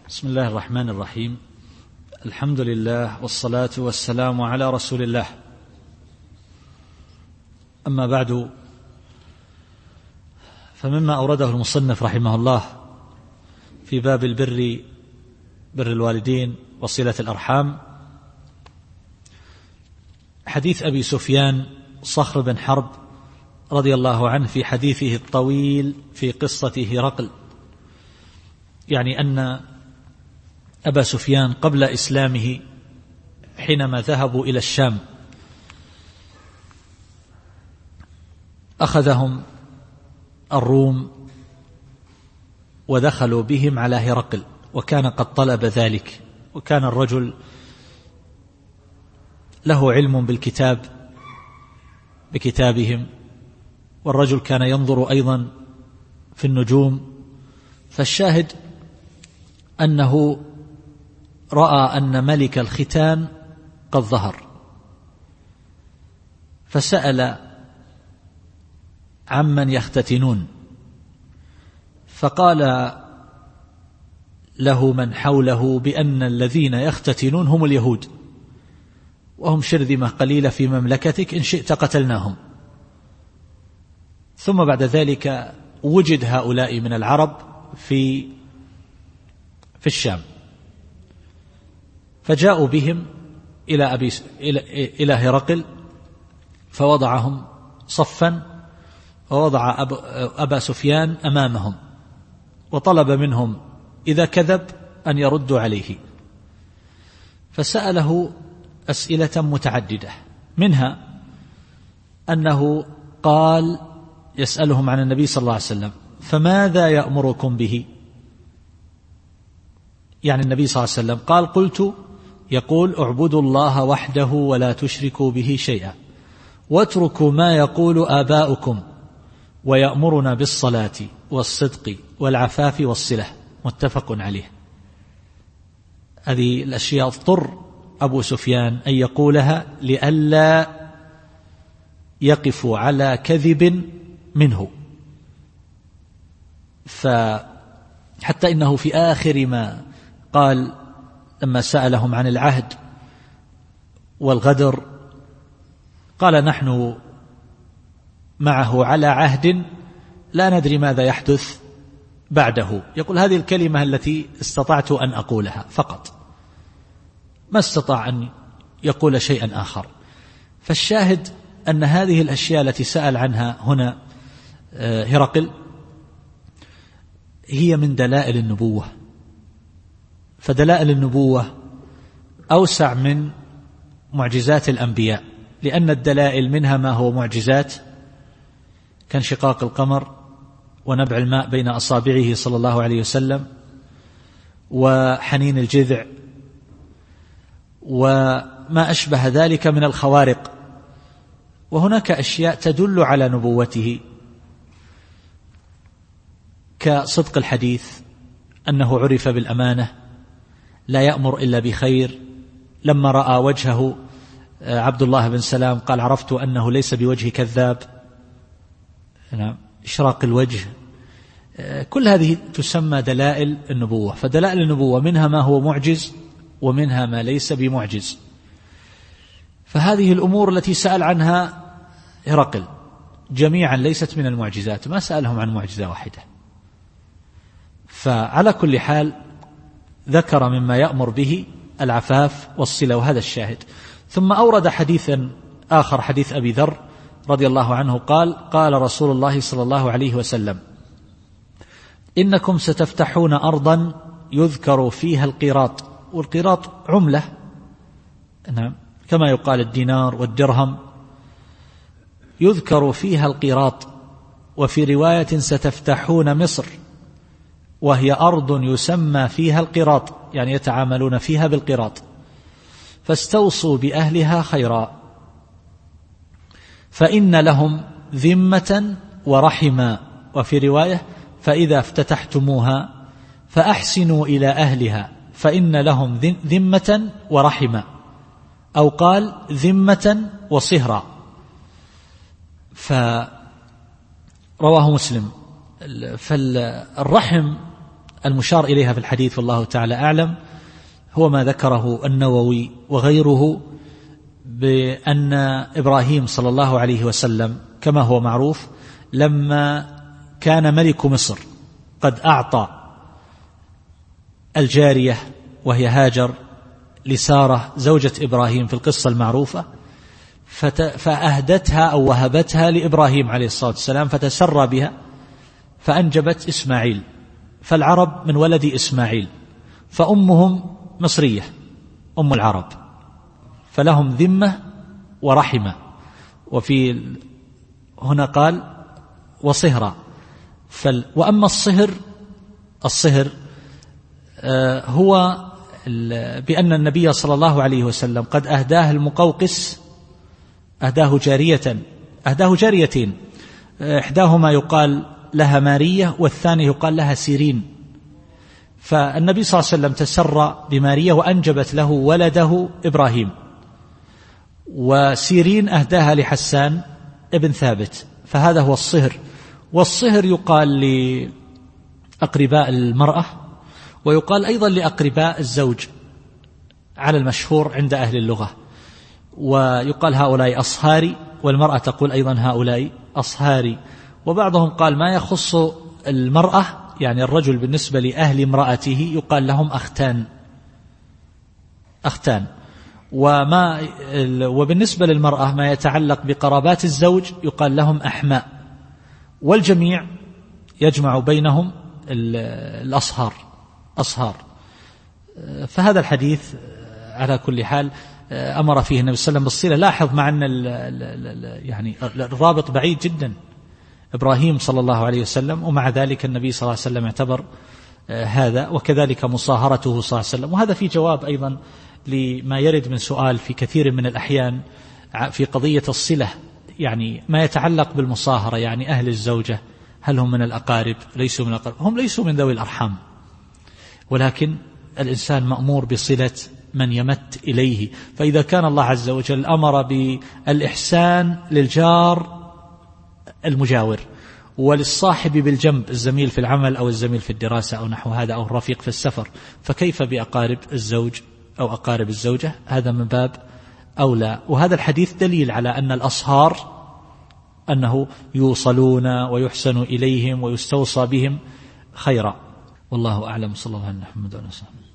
بسم الله الرحمن الرحيم. الحمد لله والصلاة والسلام على رسول الله. أما بعد، فمما أورده المصنف رحمه الله في باب البر، بر الوالدين وصلة الأرحام، حديث أبي سفيان صخر بن حرب رضي الله عنه في حديثه الطويل في قصة هرقل، يعني أن أبا سفيان قبل إسلامه حينما ذهبوا إلى الشام أخذهم الروم ودخلوا بهم على هرقل، وكان قد طلب ذلك، وكان الرجل له علم بالكتاب بكتابهم، والرجل كان ينظر أيضا في النجوم. فالشاهد أنه رأى أن ملك الختان قد ظهر، فسأل عمن يختتنون، فقال له من حوله بأن الذين يختتنون هم اليهود، وهم شرذمة قليلة في مملكتك، إن شئت قتلناهم. ثم بعدذلك وجد هؤلاء من العرب في الشام، فجاءوا بهم إلى هرقل، فوضعهم صفا، ووضع أبا سفيان أمامهم، وطلب منهم إذا كذب أن يردوا عليه. فسأله أسئلة متعددة، منها أنه قال يسألهم عن النبي صلى الله عليه وسلم: فماذا يأمركم به؟ يعني النبي صلى الله عليه وسلم قال: قلت يقول: اعبدوا الله وحده ولا تشركوا به شيئا، واتركوا ما يقول آباؤكم، ويأمرنا بالصلاة والصدق والعفاف والصلة. متفق عليه. هذه الأشياء اضطر أبو سفيان أن يقولها لئلا يقف على كذب منه، فحتى إنه في آخر ما قال لما سألهم عن العهد والغدر قال: نحن معه على عهد لا ندري ماذا يحدث بعده. يقول: هذه الكلمة التي استطعت أن أقولها فقط، ما استطاع أن يقول شيئا آخر. فالشاهد أن هذه الأشياء التي سأل عنها هنا هرقل هي من دلائل النبوة، فدلائل النبوة أوسع من معجزات الأنبياء، لأن الدلائل منها ما هو معجزات كانشقاق القمر ونبع الماء بين أصابعه صلى الله عليه وسلم وحنين الجذع وما أشبه ذلك من الخوارق. وهناك أشياء تدل على نبوته كصدق الحديث، أنه عرف بالأمانة، لا يأمر إلا بخير. لما رأى وجهه عبد الله بن سلام قال: عرفت أنه ليس بوجه كذاب. إشراق الوجه، كل هذه تسمى دلائل النبوة. فدلائل النبوة منها ما هو معجز ومنها ما ليس بمعجز. فهذه الأمور التي سأل عنها هرقل جميعا ليست من المعجزات، ما سألهم عن معجزة واحدة. فعلى كل حال ذكر مما يأمر به العفاف والصلة، وهذا الشاهد. ثم أورد حديثا آخر، حديث أبي ذر رضي الله عنه قال: قال رسول الله صلى الله عليه وسلم: إنكم ستفتحون أرضا يذكر فيها القيراط، والقيراط عملة، نعم، كما يقال الدينار والدرهم، يذكر فيها القيراط. وفي رواية: ستفتحون مصر، وهي أرض يسمى فيها القيراط، يعني يتعاملون فيها بالقيراط، فاستوصوا بأهلها خيرا، فإن لهم ذمة ورحما. وفي رواية: فإذا افتتحتموها فأحسنوا إلى أهلها، فإن لهم ذمة ورحما، أو قال ذمة وصهرا. فرواه مسلم. فالرحم المشار إليها في الحديث والله تعالى أعلم هو ما ذكره النووي وغيره بأن إبراهيم صلى الله عليه وسلم كما هو معروف لما كان ملك مصر قد أعطى الجارية وهي هاجر لسارة زوجة إبراهيم في القصة المعروفة، فأهدتها أو وهبتها لإبراهيم عليه الصلاة والسلام فتسرى بها فأنجبت إسماعيل. فالعرب من ولد إسماعيل، فأمهم مصرية أم العرب، فلهم ذمة ورحمة. وفي هنا قال وصهرا. وأما الصهر هو بأن النبي صلى الله عليه وسلم قد أهداه المقوقس، أهداه جاريتين، إحداهما يقال لها مارية والثانية يقال لها سيرين. فالنبي صلى الله عليه وسلم تسرى بمارية وأنجبت له ولده إبراهيم، وسيرين أهداها لحسان ابن ثابت، فهذا هو الصهر. والصهر يقال لأقرباء المرأة ويقال أيضا لأقرباء الزوج على المشهور عند أهل اللغة، ويقال هؤلاء أصهاري، والمرأة تقول أيضا هؤلاء أصهاري. وبعضهم قال ما يخص المرأة يعني الرجل بالنسبة لأهل امرأته يقال لهم أختان. وبالنسبة للمرأة ما يتعلق بقرابات الزوج يقال لهم أحماء، والجميع يجمع بينهم الأصهار. فهذا الحديث على كل حال أمر فيه النبي صلى الله عليه وسلم بالصلة. لاحظ مع أن يعني الرابط بعيد جدا، إبراهيم صلى الله عليه وسلم، ومع ذلك النبي صلى الله عليه وسلم اعتبر هذا، وكذلك مصاهرته صلى الله عليه وسلم. وهذا في جواب أيضا لما يرد من سؤال في كثير من الأحيان في قضية الصلة، يعني ما يتعلق بالمصاهرة، يعني أهل الزوجة هل هم من الأقارب؟ ليسوا من الأقارب، هم ليسوا من ذوي الأرحام، ولكن الإنسان مأمور بصلة من يمت إليه. فإذا كان الله عز وجل أمر بالإحسان للجار المجاور وللصاحب بالجنب، الزميل في العمل أو الزميل في الدراسة أو نحو هذا، أو الرفيق في السفر، فكيف بأقارب الزوج أو أقارب الزوجة؟ هذا من باب أولى. وهذا الحديث دليل على أن الأصهار أنه يوصلون ويحسن إليهم ويستوصى بهم خيرا. والله أعلم. صلى الله عليه وسلم.